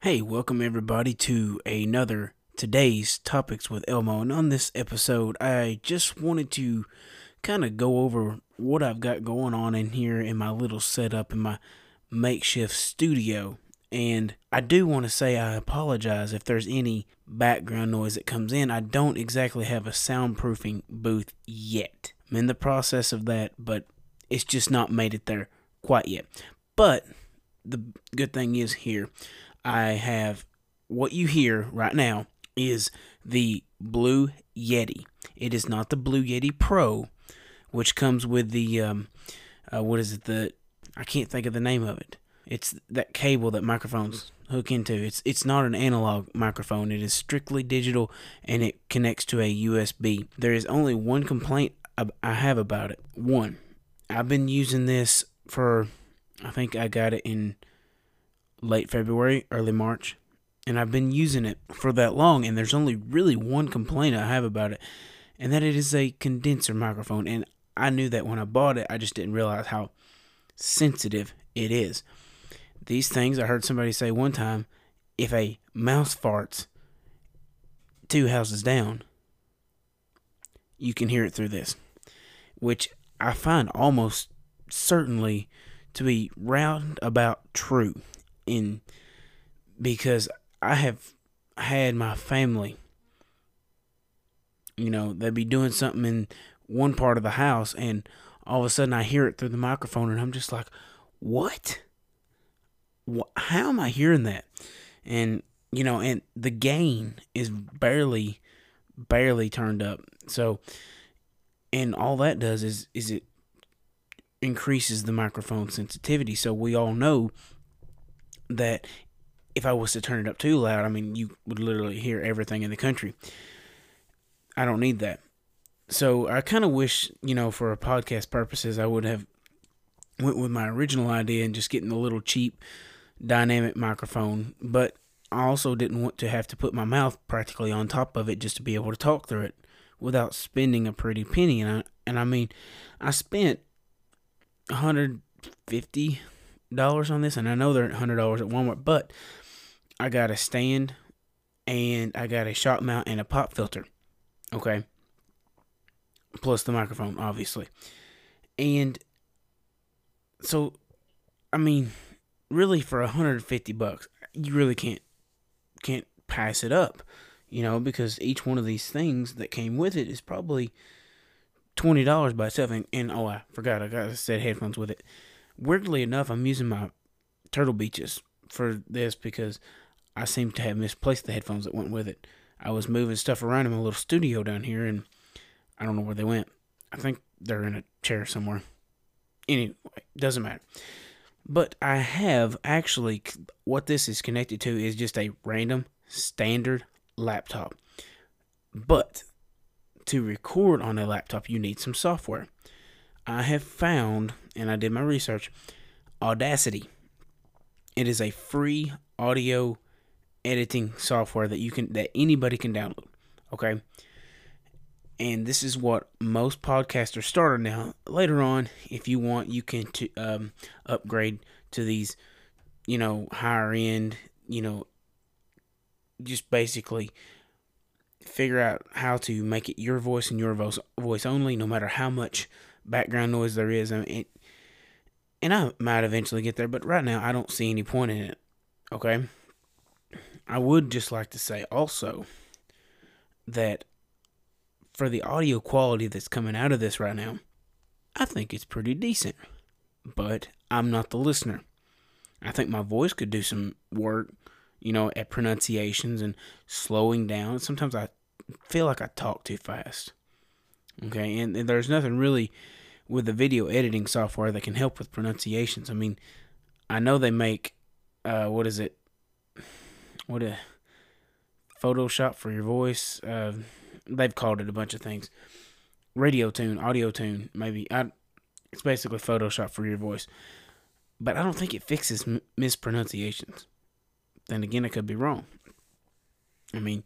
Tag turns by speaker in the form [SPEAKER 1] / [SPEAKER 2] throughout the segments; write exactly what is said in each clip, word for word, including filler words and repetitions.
[SPEAKER 1] Hey, welcome everybody to another Today's Topics with Elmo. And on this episode, I just wanted to kind of go over what I've got going on in here in my little setup in my makeshift studio. And I do want to say I apologize if there's any background noise that comes in. I don't exactly have a soundproofing booth yet. I'm in the process of that, but it's just not made it there quite yet. But the good thing is here, I have what you hear right now is the Blue Yeti. It is not the Blue Yeti Pro, which comes with the, um, uh, what is it, the, I can't think of the name of it. It's that cable that microphones hook into. It's it's not an analog microphone. It is strictly digital, and it connects to a U S B. There is only one complaint I have about it. One, I've been using this for, I think I got it in late February, early March, and I've been using it for that long, and there's only really one complaint I have about it, and that it is a condenser microphone. And I knew that when I bought it, I just didn't realize how sensitive it is. These things, I heard somebody say one time, if a mouse farts two houses down, you can hear it through this, which I find almost certainly to be roundabout true. In because I have had my family, you know, they'd be doing something in one part of the house, and all of a sudden I hear it through the microphone, and I'm just like, what? What? How am I hearing that? And, you know, and the gain is barely, barely turned up. So, and all that does is, is it increases the microphone sensitivity. So we all know that if I was to turn it up too loud, I mean, you would literally hear everything in the country. I don't need that. So I kind of wish, you know, for podcast purposes, I would have went with my original idea and just getting the little cheap dynamic microphone. But I also didn't want to have to put my mouth practically on top of it just to be able to talk through it without spending a pretty penny. And I, and I mean, I spent one hundred fifty dollars on this, and I know they're one hundred dollars at Walmart, but I got a stand, and I got a shock mount and a pop filter, okay, plus the microphone, obviously. And so, I mean, really, for one hundred fifty bucks, you really can't can't pass it up, you know, because each one of these things that came with it is probably twenty dollars by itself. And, and oh, I forgot, I got a set of headphones with it. Weirdly enough, I'm using my Turtle Beaches for this because I seem to have misplaced the headphones that went with it. I was moving stuff around in my little studio down here, and I don't know where they went. I think they're in a chair somewhere. Anyway, doesn't matter. But I have actually, what this is connected to is just a random standard laptop. But to record on a laptop, you need some software. I have found, and I did my research, Audacity. It is a free audio editing software that you can that anybody can download. Okay, and this is what most podcasters start on now. Later on, if you want, you can to, um, upgrade to these, you know, higher end. You know, just basically figure out how to make it your voice and your voice voice only, no matter how much background noise there is. I mean, it, and I might eventually get there, but right now I don't see any point in it. Okay, I would just like to say also that for the audio quality that's coming out of this right now, I think it's pretty decent, but I'm not the listener. I think my voice could do some work, you know, at pronunciations and slowing down. Sometimes I feel like I talk too fast. Okay, and, and there's nothing really with the video editing software that can help with pronunciations. I mean, I know they make, uh, what is it? What a Photoshop for your voice. Uh, they've called it a bunch of things. Radio tune, audio tune, maybe. I, it's basically Photoshop for your voice. But I don't think it fixes m- mispronunciations. Then again, I could be wrong. I mean,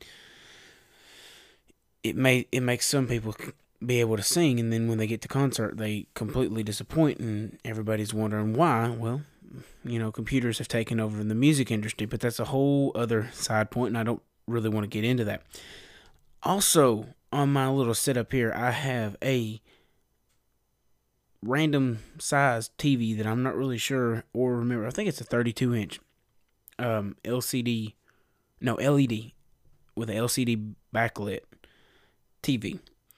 [SPEAKER 1] it may it makes some people be able to sing, and then when they get to concert, they completely disappoint, and everybody's wondering why. Well, you know, computers have taken over in the music industry, but that's a whole other side point, and I don't really want to get into that. Also, on my little setup here, I have a random size T V that I'm not really sure or remember. I think it's a thirty-two inch um, L C D, no, L E D with a L C D backlit T V.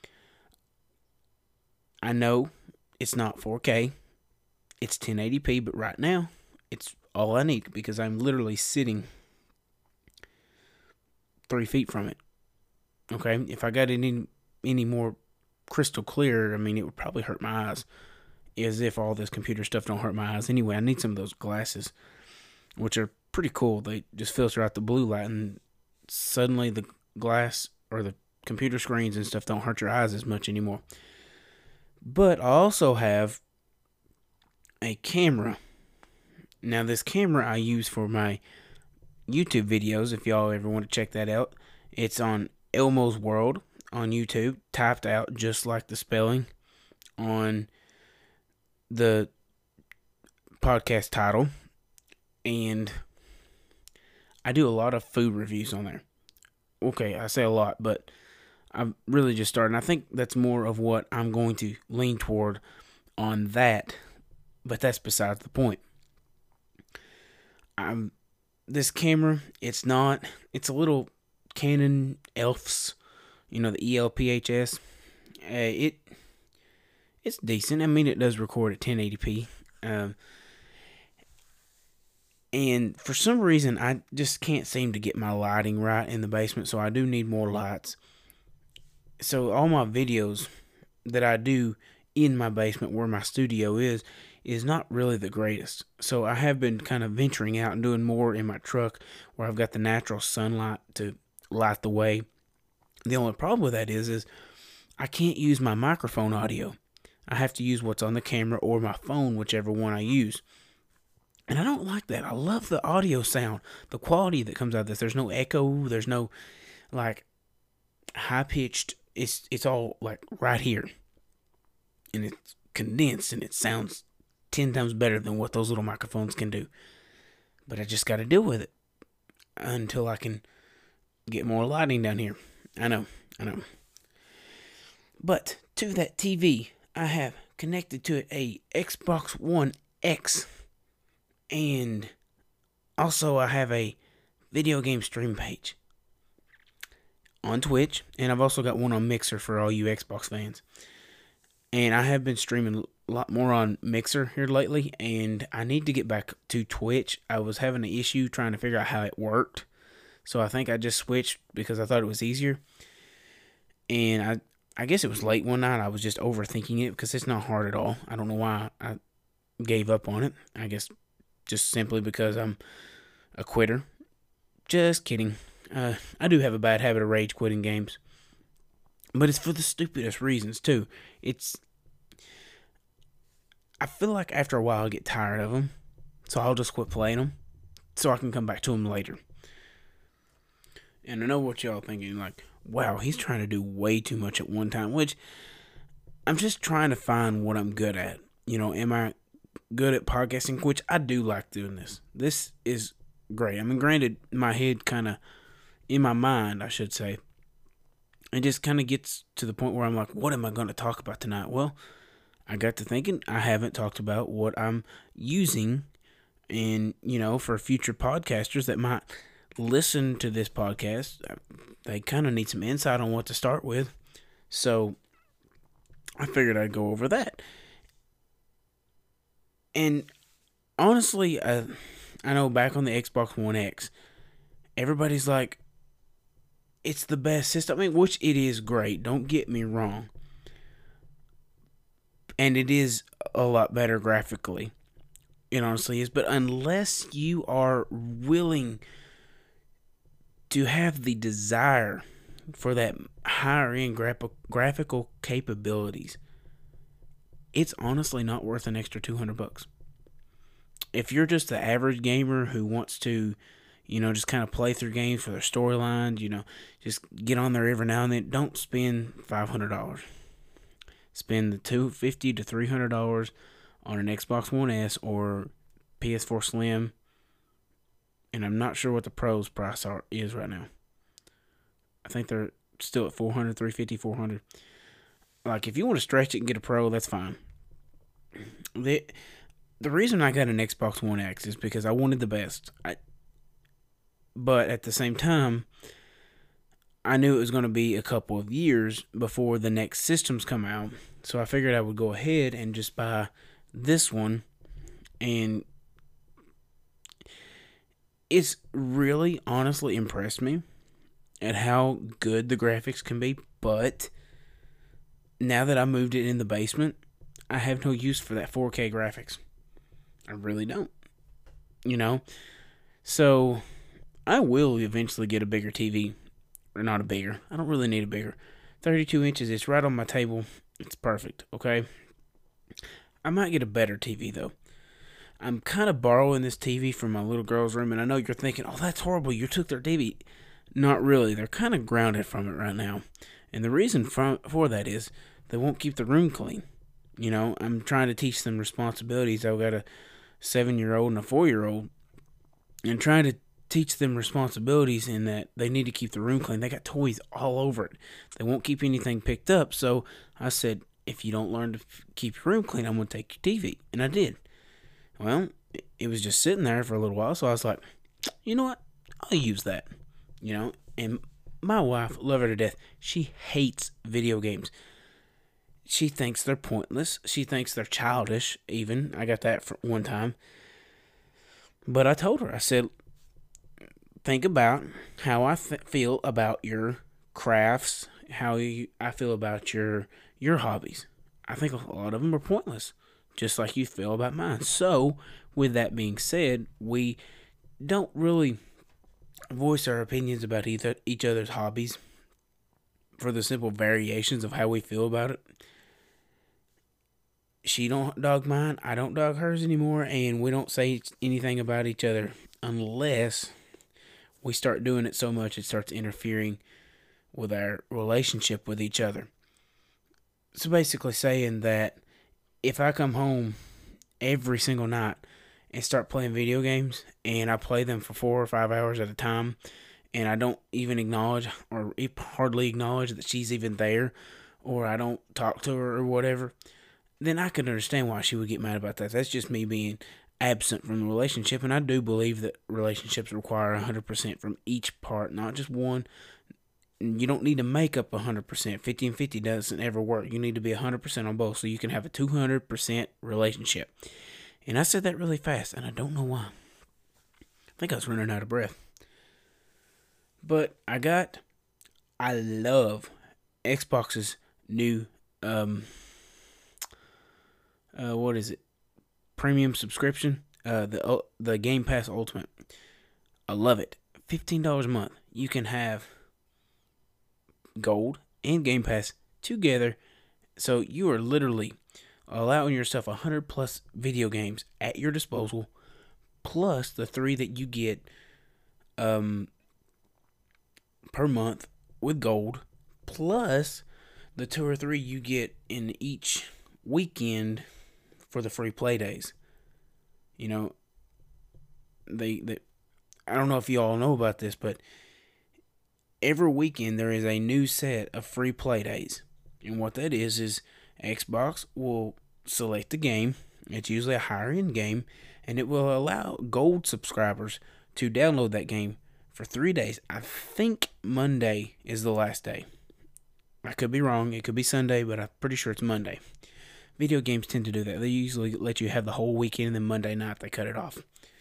[SPEAKER 1] I know it's not four K. It's ten eighty p, but right now, it's all I need because I'm literally sitting three feet from it. Okay? If I got it any, any more crystal clear, I mean, it would probably hurt my eyes. As if all this computer stuff don't hurt my eyes. Anyway, I need some of those glasses, which are pretty cool. They just filter out the blue light, and suddenly the glass or the computer screens and stuff don't hurt your eyes as much anymore. But I also have a camera. Now, this camera I use for my YouTube videos, if y'all ever want to check that out. It's on Elmo's World on YouTube, typed out just like the spelling on the podcast title. And I do a lot of food reviews on there. Okay, I say a lot, but I'm really just starting. I think that's more of what I'm going to lean toward on that, but that's besides the point. I'm this camera, it's not, it's a little Canon Elfs, you know, the E L P H S. Uh, it it's decent. I mean, it does record at ten eighty p. Um, and for some reason, I just can't seem to get my lighting right in the basement, so I do need more lights. So all my videos that I do in my basement where my studio is, is not really the greatest. So I have been kind of venturing out and doing more in my truck where I've got the natural sunlight to light the way. The only problem with that is, is I can't use my microphone audio. I have to use what's on the camera or my phone, whichever one I use. And I don't like that. I love the audio sound, the quality that comes out of this. There's no echo. There's no, like, high-pitched. It's, it's all, like, right here. And it's condensed, and it sounds ten times better than what those little microphones can do. But I just got to deal with it until I can get more lighting down here. I know, I know. But to that T V, I have connected to it a Xbox One X. And also I have a video game stream page on Twitch. And I've also got one on Mixer for all you Xbox fans. And I have been streaming a lot more on Mixer here lately. And I need to get back to Twitch. I was having an issue trying to figure out how it worked. So I think I just switched because I thought it was easier. And I I guess it was late one night. I was just overthinking it because it's not hard at all. I don't know why I gave up on it. I guess just simply because I'm a quitter. Just kidding. Uh, I do have a bad habit of rage quitting games. But it's for the stupidest reasons, too. It's... I feel like after a while I get tired of them. So I'll just quit playing them. So I can come back to them later. And I know what y'all thinking, like, wow, he's trying to do way too much at one time. Which, I'm just trying to find what I'm good at. You know, am I good at podcasting? Which I do like doing this. This is great. I mean, granted, my head kind of, in my mind, I should say, it just kind of gets to the point where I'm like, what am I going to talk about tonight? Well, I got to thinking, I haven't talked about what I'm using. And, you know, for future podcasters that might listen to this podcast, they kind of need some insight on what to start with. So I figured I'd go over that. And honestly, I, I know back on the Xbox One X, everybody's like, it's the best system. I mean, which it is great. Don't get me wrong. And it is a lot better graphically. It honestly is. But unless you are willing to have the desire for that higher end gra- graphical capabilities, it's honestly not worth an extra two hundred bucks. If you're just the average gamer who wants to, you know, just kind of play through games for their storylines, you know, just get on there every now and then, don't spend five hundred dollars. Spend the two hundred fifty dollars to three hundred dollars on an Xbox One S or P S four Slim, and I'm not sure what the Pro's price are, is right now. I think they're still at four hundred, three fifty, four hundred. Like, if you want to stretch it and get a Pro, that's fine. The, the reason I got an Xbox One X is because I wanted the best. I, but at the same time, I knew it was going to be a couple of years before the next systems come out. So I figured I would go ahead and just buy this one. And it's really, honestly impressed me at how good the graphics can be. But now that I moved it in the basement, I have no use for that four K graphics. I really don't. You know? So I will eventually get a bigger T V. Or not a bigger. I don't really need a bigger. thirty-two inches. It's right on my table. It's perfect. Okay? I might get a better T V, though. I'm kind of borrowing this T V from my little girl's room. And I know you're thinking, oh, that's horrible. You took their T V. Not really. They're kind of grounded from it right now. And the reason for, for that is they won't keep the room clean. You know, I'm trying to teach them responsibilities. I've got a seven-year-old and a four-year-old. And trying to teach them responsibilities in that they need to keep the room clean. They got toys all over it. They won't keep anything picked up. So I said, if you don't learn to f- keep your room clean, I'm going to take your T V. And I did. Well, it was just sitting there for a little while. So I was like, you know what? I'll use that. You know, and my wife, love her to death. She hates video games. She thinks they're pointless. She thinks they're childish, even. I got that for one time. But I told her, I said, think about how I th- feel about your crafts, how you, I feel about your your hobbies. I think a lot of them are pointless, just like you feel about mine. So, with that being said, we don't really voice our opinions about either, each other's hobbies for the simple variations of how we feel about it. She don't dog mine, I don't dog hers anymore, and we don't say anything about each other unless we start doing it so much it starts interfering with our relationship with each other. So basically saying that if I come home every single night and start playing video games and I play them for four or five hours at a time and I don't even acknowledge or hardly acknowledge that she's even there, or I don't talk to her or whatever, then I can understand why she would get mad about that. That's just me being absent from the relationship, and I do believe that relationships require one hundred percent from each part, not just one. You don't need to make up one hundred percent. fifty and fifty doesn't ever work. You need to be one hundred percent on both so you can have a two hundred percent relationship. And I said that really fast, and I don't know why. I think I was running out of breath. But I got, I love Xbox's new, um, uh, what is it? Premium subscription, uh, the uh, the Game Pass Ultimate. I love it. fifteen dollars a month. You can have Gold and Game Pass together. So you are literally allowing yourself one hundred plus video games at your disposal, plus the three that you get um, per month with Gold, plus the two or three you get in each weekend for the free play days. You know, they, they I don't know if you all know about this, but every weekend there is a new set of free play days. And what that is, is Xbox will select a game. It's usually a higher end game, and it will allow Gold subscribers to download that game for three days. I think Monday is the last day. I could be wrong. It could be Sunday, but I'm pretty sure it's Monday. Video games tend to do that. They usually let you have the whole weekend, and then Monday night they cut it off.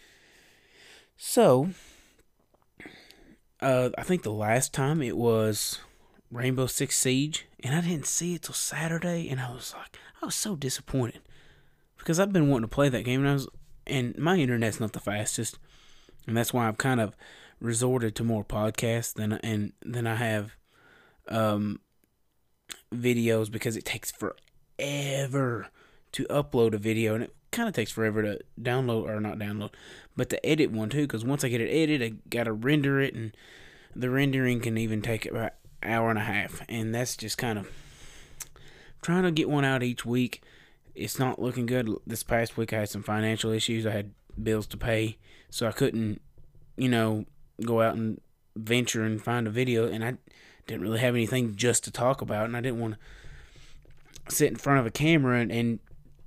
[SPEAKER 1] So, uh, I think the last time it was Rainbow Six Siege, and I didn't see it till Saturday, and I was like, I was so disappointed because I've been wanting to play that game, and I was, and my internet's not the fastest, and that's why I've kind of resorted to more podcasts than and than I have um, videos, because it takes forever to upload a video, and it kind of takes forever to download, or not download, but to edit one too, because once I get it edited, I gotta render it, and the rendering can even take about an hour and a half, and that's just kind of trying to get one out each week. It's not looking good. This past week I had some financial issues. I had bills to pay, so I couldn't, you know, go out and venture and find a video, and I didn't really have anything just to talk about, and I didn't want to sit in front of a camera and, and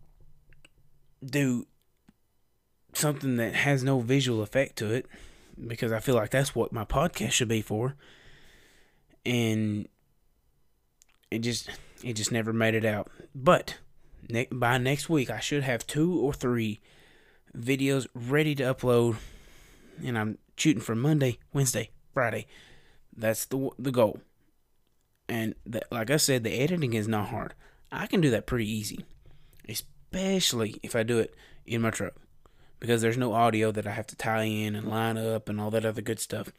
[SPEAKER 1] do something that has no visual effect to it, because I feel like that's what my podcast should be for. And it just it just never made it out. But ne- by next week, I should have two or three videos ready to upload, and I'm shooting for Monday, Wednesday, Friday. That's the the goal. And the, like I said, the editing is not hard. I can do that pretty easy, especially if I do it in my truck, because there's no audio that I have to tie in and line up and all that other good stuff.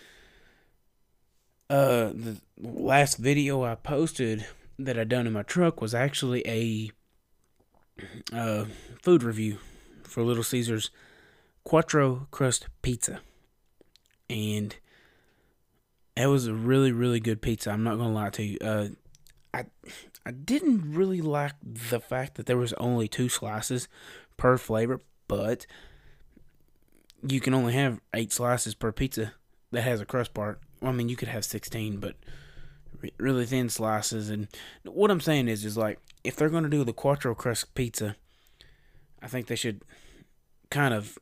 [SPEAKER 1] Uh, the last video I posted that I done in my truck was actually a uh, food review for Little Caesars Quattro Crust Pizza. And it was a really, really good pizza. I'm not going to lie to you. Uh, I I didn't really like the fact that there was only two slices per flavor, but you can only have eight slices per pizza that has a crust part. Well, I mean, you could have sixteen, but really thin slices. And what I'm saying is, is like, if they're going to do the Quattro Crust Pizza, I think they should kind of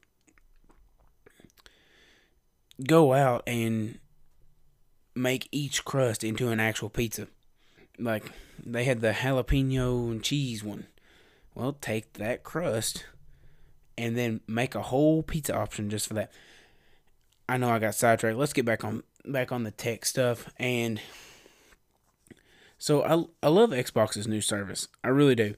[SPEAKER 1] go out and make each crust into an actual pizza. Like, they had the jalapeno and cheese one. Well, take that crust and then make a whole pizza option just for that. I know I got sidetracked. Let's get back on back on the tech stuff. And so I I love Xbox's new service. I really do.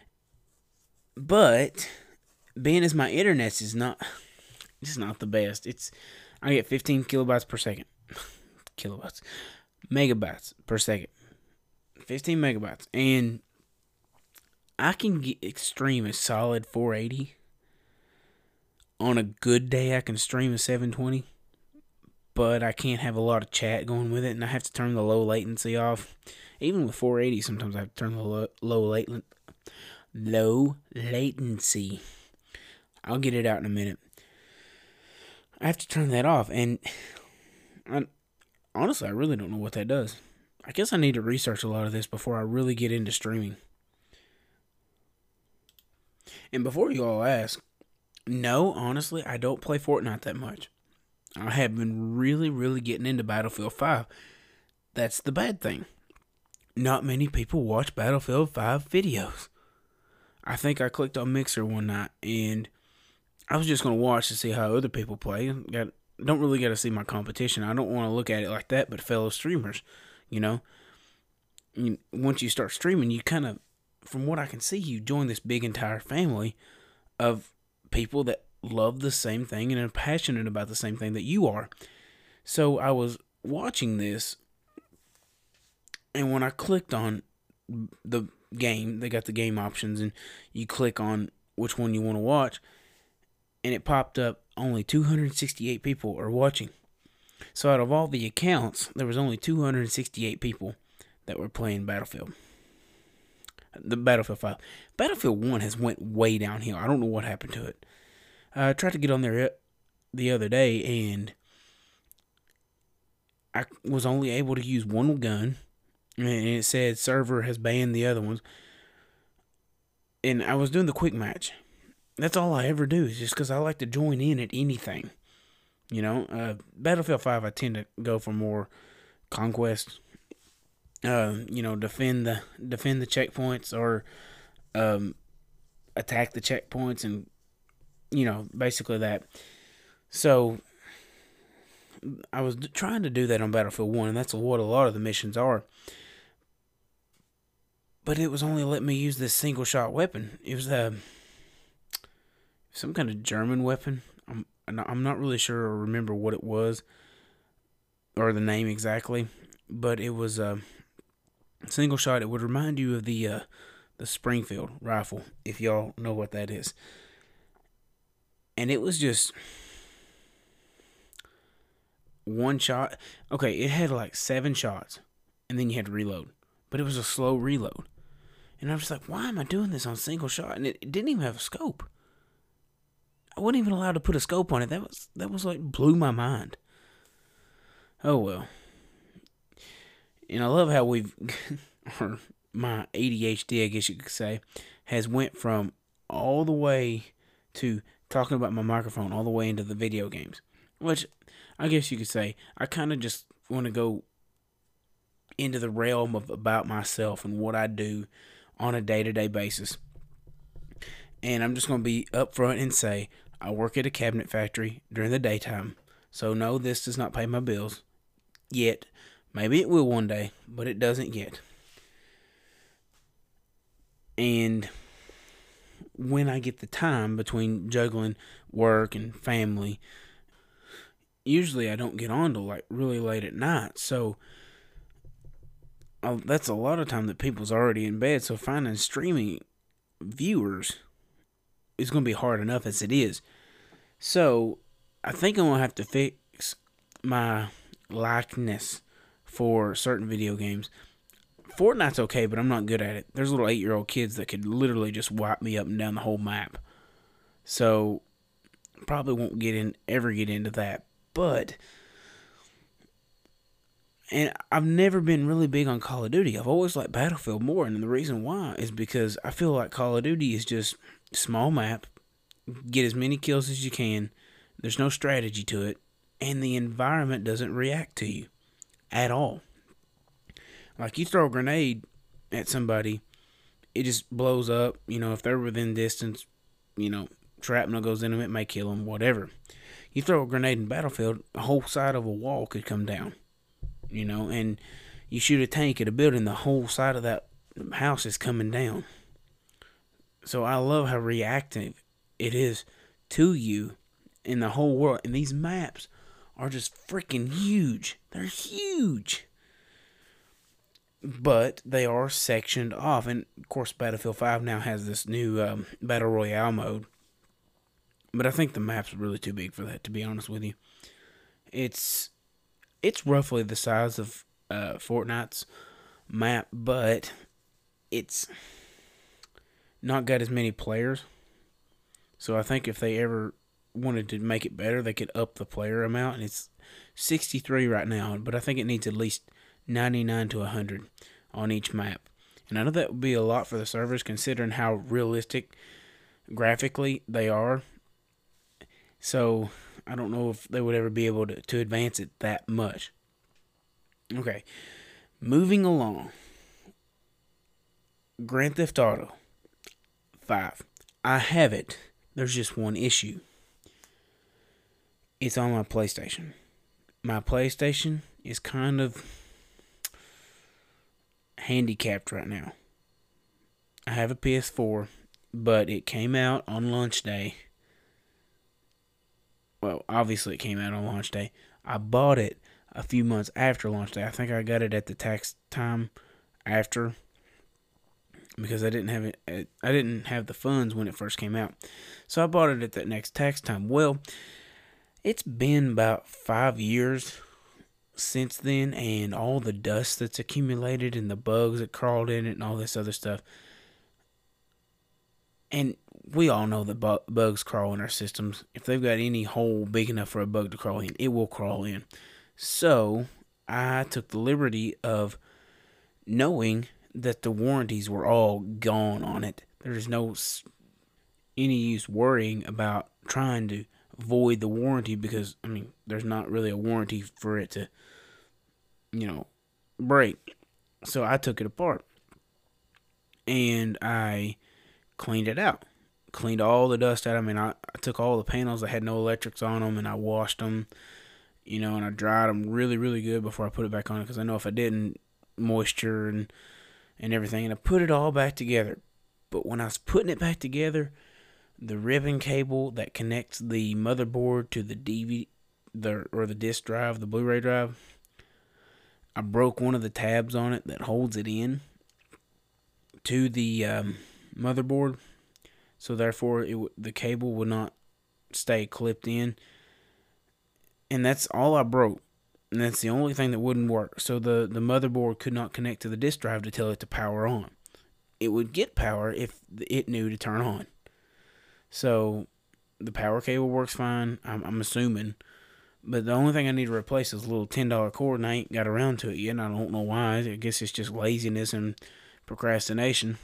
[SPEAKER 1] But being as my internet is not it's not the best. It's I get fifteen kilobytes per second. Kilobytes. Megabytes per second. fifteen megabytes. And I can get extreme a solid four eighty. On a good day, I can stream a seven twenty. But I can't have a lot of chat going with it, and I have to turn the low latency off. Even with four eighty, sometimes I have to turn the low, low, latent, low latency. I'll get it out in a minute. I have to turn that off, and I, honestly, I really don't know what that does. I guess I need to research a lot of this before I really get into streaming. And before you all ask, no, honestly, I don't play Fortnite that much. I have been really, really getting into Battlefield five. That's the bad thing. Not many people watch Battlefield five videos. I think I clicked on Mixer one night, and I was just going to watch to see how other people play. Got, don't really get to see my competition. I don't want to look at it like that, but fellow streamers, you know. You, once you start streaming, you kind of, from what I can see, you join this big entire family of people that love the same thing and are passionate about the same thing that you are. So I was watching this, and when I clicked on the game, they got the game options, and you click on which one you want to watch, and it popped up only two hundred sixty-eight people are watching. So out of all the accounts, there was only two hundred sixty-eight people that were playing Battlefield. The Battlefield five. Battlefield one has went way downhill. I don't know what happened to it. I tried to get on there the other day, and I was only able to use one gun, and it said server has banned the other ones. And I was doing the quick match. That's all I ever do, is just because I like to join in at anything. You know, uh, Battlefield five, I tend to go for more conquest. Uh, you know, defend the defend the checkpoints, or um, attack the checkpoints, and you know, basically that. So I was trying to do that on Battlefield one, and that's what a lot of the missions are. But it was only letting me use this single shot weapon. It was a some kind of German weapon. I'm I'm not really sure or remember what it was, or the name exactly, but it was a single shot. It would remind you of the uh, the Springfield rifle, if y'all know what that is. And it was just one shot. Okay, it had like seven shots, and then you had to reload. But it was a slow reload. And I was like, why am I doing this on single shot? And it, it didn't even have a scope. I wasn't even allowed to put a scope on it. That was that was like blew my mind. Oh well. And I love how we've, or my A D H D, I guess you could say, has went from all the way to talking about my microphone all the way into the video games. Which, I guess you could say, I kind of just want to go into the realm of about myself and what I do on a day-to-day basis. And I'm just going to be upfront and say, I work at a cabinet factory during the daytime. So no, this does not pay my bills. Yet. Maybe it will one day, but it doesn't yet. And when I get the time between juggling work and family, usually I don't get on till like really late at night. So uh, that's a lot of time that people's already in bed. So finding streaming viewers is going to be hard enough as it is. So I think I'm going to have to fix my likeness for certain video games. Fortnite's okay, but I'm not good at it. There's little eight-year-old kids that could literally just wipe me up and down the whole map. So, probably won't get in, ever get into that. But, and I've never been really big on Call of Duty. I've always liked Battlefield more, and the reason why is because I feel like Call of Duty is just small map, get as many kills as you can, there's no strategy to it, and the environment doesn't react to you at all. Like, you throw a grenade at somebody, it just blows up. You know, if they're within distance, you know, shrapnel goes in them, it may kill them, whatever. You throw a grenade in Battlefield, a whole side of a wall could come down. You know, and you shoot a tank at a building, the whole side of that house is coming down. So I love how reactive it is to you in the whole world. And these maps are just freaking huge. They're huge. But they are sectioned off. And, of course, Battlefield five now has this new um, Battle Royale mode. But I think the map's really too big for that, to be honest with you. It's it's roughly the size of uh, Fortnite's map, but it's not got as many players. So I think if they ever wanted to make it better, they could up the player amount, and it's sixty-three right now, but I think it needs at least ninety-nine to one hundred on each map. And I know that would be a lot for the servers, considering how realistic graphically they are. So I don't know if they would ever be able to, to advance it that much. Okay, moving along. Grand Theft Auto five. I have it. There's just one issue. It's on my PlayStation. My PlayStation is kind of handicapped right now. I have a P S four, but it came out on launch day. Well, obviously it came out on launch day. I bought it a few months after launch day. I think I got it at the tax time after, because I didn't have it. I didn't have the funds when it first came out, so I bought it at that next tax time. Well, it's been about five years since then, and all the dust that's accumulated and the bugs that crawled in it and all this other stuff. And we all know that bu- bugs crawl in our systems. If they've got any hole big enough for a bug to crawl in, it will crawl in. So I took the liberty of knowing that the warranties were all gone on it. There's no any use worrying about trying to void the warranty, because, I mean, there's not really a warranty for it to, you know, break. So I took it apart and I cleaned it out. Cleaned all the dust out. I mean, I, I took all the panels that had no electrics on them and I washed them, you know, and I dried them really, really good before I put it back on it, because I know if I didn't, moisture and and everything, and I put it all back together. But when I was putting it back together, the ribbon cable that connects the motherboard to the D V D the or the disc drive, the Blu-ray drive, I broke one of the tabs on it that holds it in to the um, motherboard, so therefore it w- the cable would not stay clipped in, and that's all I broke. And that's the only thing that wouldn't work. So the, the motherboard could not connect to the disk drive to tell it to power on. It would get power if it knew to turn on. So the power cable works fine. I'm, I'm assuming. But the only thing I need to replace is a little ten dollar cord, and I ain't got around to it yet, and I don't know why. I guess it's just laziness and procrastination.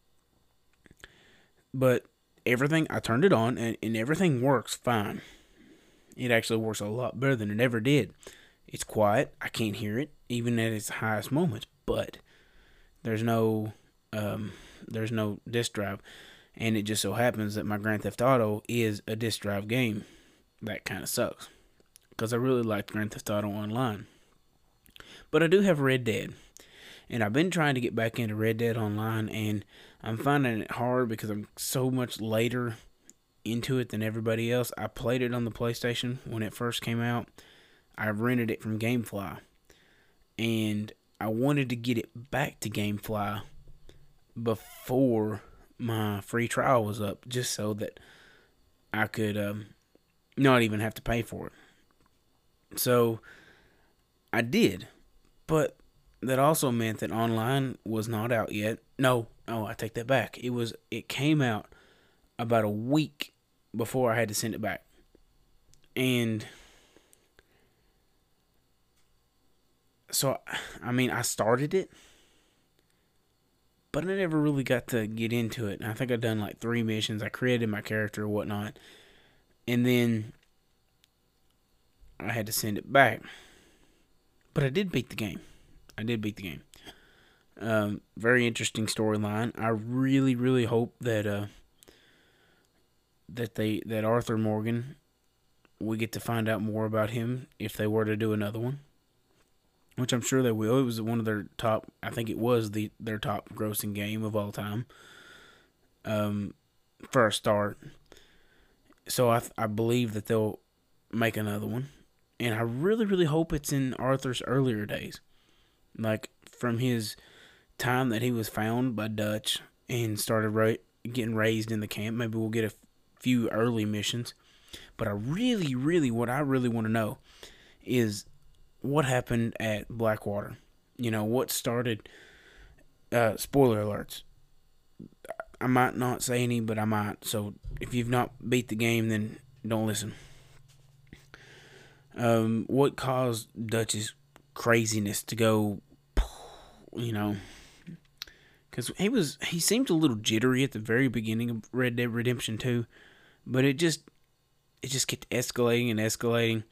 [SPEAKER 1] But everything, I turned it on, and, and everything works fine. It actually works a lot better than it ever did. It's quiet. I can't hear it, even at its highest moments. But there's no, um, there's no disk drive, and it just so happens that my Grand Theft Auto is a disk drive game. That kind of sucks, because I really liked Grand Theft Auto Online. But I do have Red Dead, and I've been trying to get back into Red Dead Online, and I'm finding it hard because I'm so much later into it than everybody else. I played it on the PlayStation when it first came out. I rented it from GameFly, and I wanted to get it back to GameFly before my free trial was up, just so that I could um, not even have to pay for it. So I did, but that also meant that online was not out yet. No, no, I take that back. It was. It came out about a week before I had to send it back, and so I mean I started it, but I never really got to get into it. I think I've done like three missions. I created my character or whatnot, and then I had to send it back. But I did beat the game. I did beat the game. Um, very interesting storyline. I really, really hope that uh, that they that Arthur Morgan, we get to find out more about him if they were to do another one, which I'm sure they will. It was one of their top. I think it was the their top grossing game of all time. Um, for a start. So I I believe that they'll make another one, and I really, really hope it's in Arthur's earlier days, like from his time that he was found by Dutch and started ra- getting raised in the camp. Maybe we'll get a f- few early missions. But I really, really, what I really want to know is what happened at Blackwater. You know, what started, uh, spoiler alerts. I might not say any, but I might. So if you've not beat the game, then don't listen. Um, what caused Dutch's craziness to go, you know, because he was he seemed a little jittery at the very beginning of Red Dead Redemption two, but it just it just kept escalating and escalating.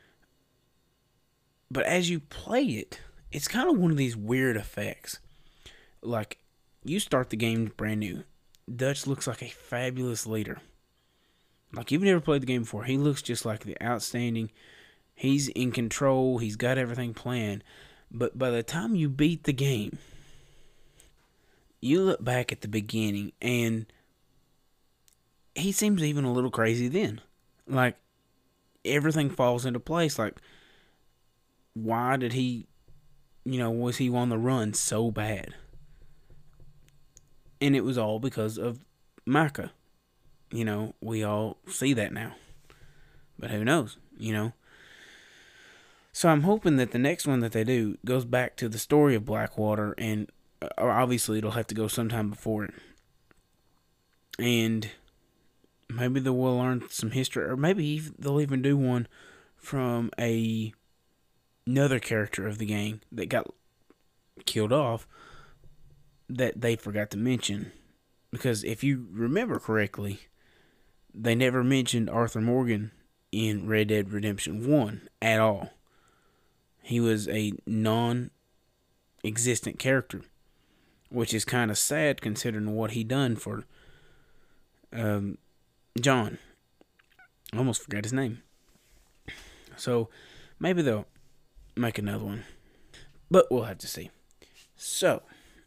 [SPEAKER 1] But as you play it, it's kind of one of these weird effects. Like, you start the game brand new. Dutch looks like a fabulous leader. Like, you've never played the game before. He looks just like the outstanding. He's in control. He's got everything planned. But by the time you beat the game, you look back at the beginning, and he seems even a little crazy then. Like, everything falls into place. Like, why did he, you know, was he on the run so bad? And it was all because of Micah. You know, we all see that now. But who knows, you know? So I'm hoping that the next one that they do goes back to the story of Blackwater, and uh, obviously it'll have to go sometime before it. And maybe they will learn some history, or maybe they'll even do one from a another character of the gang that got killed off that they forgot to mention. Because if you remember correctly, they never mentioned Arthur Morgan in Red Dead Redemption one at all. He was a non-existent character, which is kind of sad considering what he done for um, John. I almost forgot his name. So maybe they'll make another one, but we'll have to see. So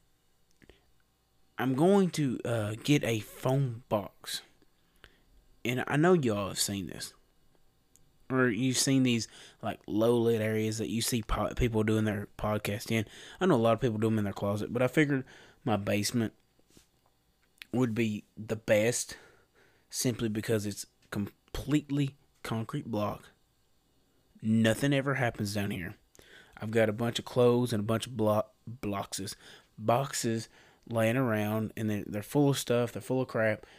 [SPEAKER 1] I'm going to uh, get a phone box, and I know y'all have seen this, or you've seen these like low lit areas that you see po- people doing their podcast in. I know a lot of people do them in their closet, but I figured my basement would be the best, simply because it's completely concrete block. Nothing ever happens down here. I've got a bunch of clothes and a bunch of block boxes, boxes laying around, and they're, they're full of stuff. They're full of crap.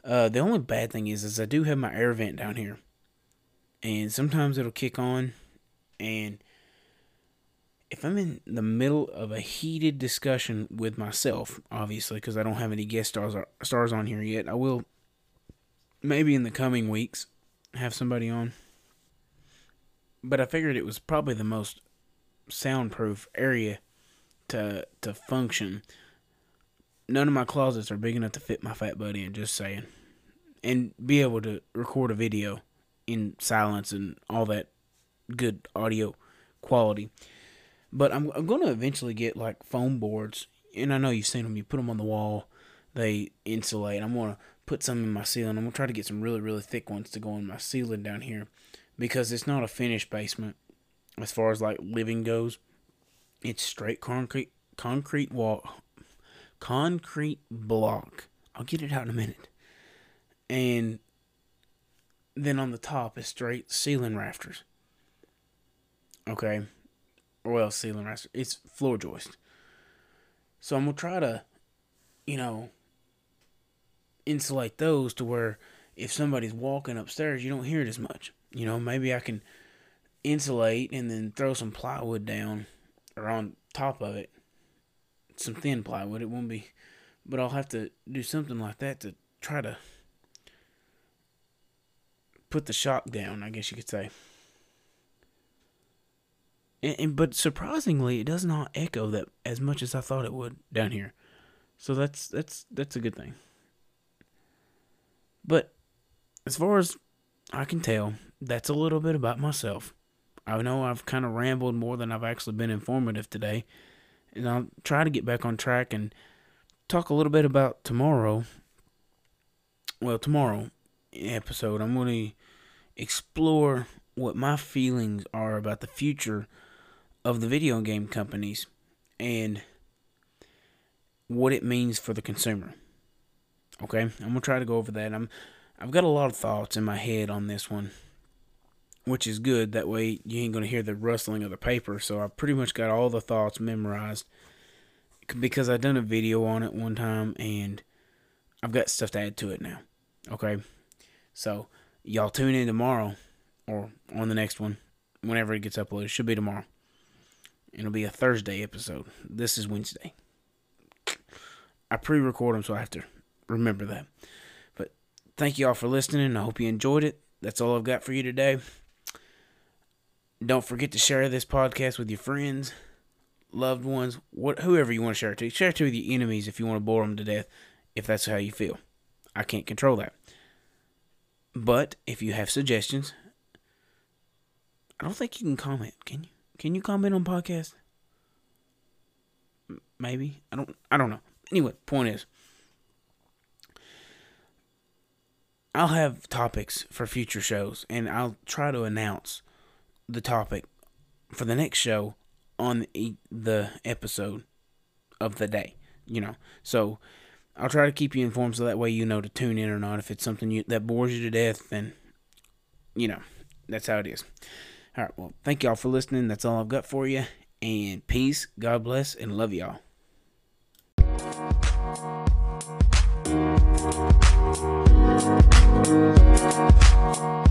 [SPEAKER 1] Uh, the only bad thing is, is I do have my air vent down here, and sometimes it'll kick on, and if I'm in the middle of a heated discussion with myself, obviously, because I don't have any guest stars stars on here yet, I will maybe in the coming weeks have somebody on. But I figured it was probably the most soundproof area to to function. None of my closets are big enough to fit my fat buddy in, just saying. And be able to record a video in silence and all that good audio quality. But I'm I'm going to eventually get like foam boards. And I know you've seen them. You put them on the wall. They insulate. I'm going to put some in my ceiling. I'm going to try to get some really, really thick ones to go in my ceiling down here. Because it's not a finished basement as far as like living goes. It's straight concrete concrete wall concrete block. I'll get it out in a minute. And then on the top is straight ceiling rafters. Okay. Or well, ceiling rafters. It's floor joist. So I'm going to try to, you know, insulate those to where if somebody's walking upstairs, you don't hear it as much. You know, maybe I can insulate and then throw some plywood down or on top of it. Some thin plywood. It won't be, but I'll have to do something like that to try to put the shock down, I guess you could say. And, and but surprisingly, it does not echo that as much as I thought it would down here. So that's that's that's a good thing. But as far as I can tell, that's a little bit about myself. I know I've kind of rambled more than I've actually been informative today. And I'll try to get back on track and talk a little bit about tomorrow. Well, tomorrow episode, I'm going to explore what my feelings are about the future of the video game companies and what it means for the consumer. Okay? I'm going to try to go over that. I'm, I've got a lot of thoughts in my head on this one, which is good. That way you ain't going to hear the rustling of the paper. So I pretty much got all the thoughts memorized because I've done a video on it one time and I've got stuff to add to it now. Okay? So y'all tune in tomorrow or on the next one whenever it gets uploaded. It should be tomorrow. It'll be a Thursday episode. This is Wednesday. I pre-record them, so I have to remember that. But thank you all for listening. I hope you enjoyed it. That's all I've got for you today. Don't forget to share this podcast with your friends, loved ones, what, whoever you want to share it to. Share it to with your enemies if you want to bore them to death, if that's how you feel. I can't control that. But if you have suggestions, I don't think you can comment. Can you? Can you comment on podcasts? Maybe. I don't. I don't know. Anyway, point is, I'll have topics for future shows, and I'll try to announce the topic for the next show on the episode of the day. You know, so I'll try to keep you informed so that way you know to tune in or not. If it's something you, that bores you to death, then you know that's how it is. All right, well, thank y'all for listening. That's all I've got for you. And peace, God bless, and love y'all. Thank you.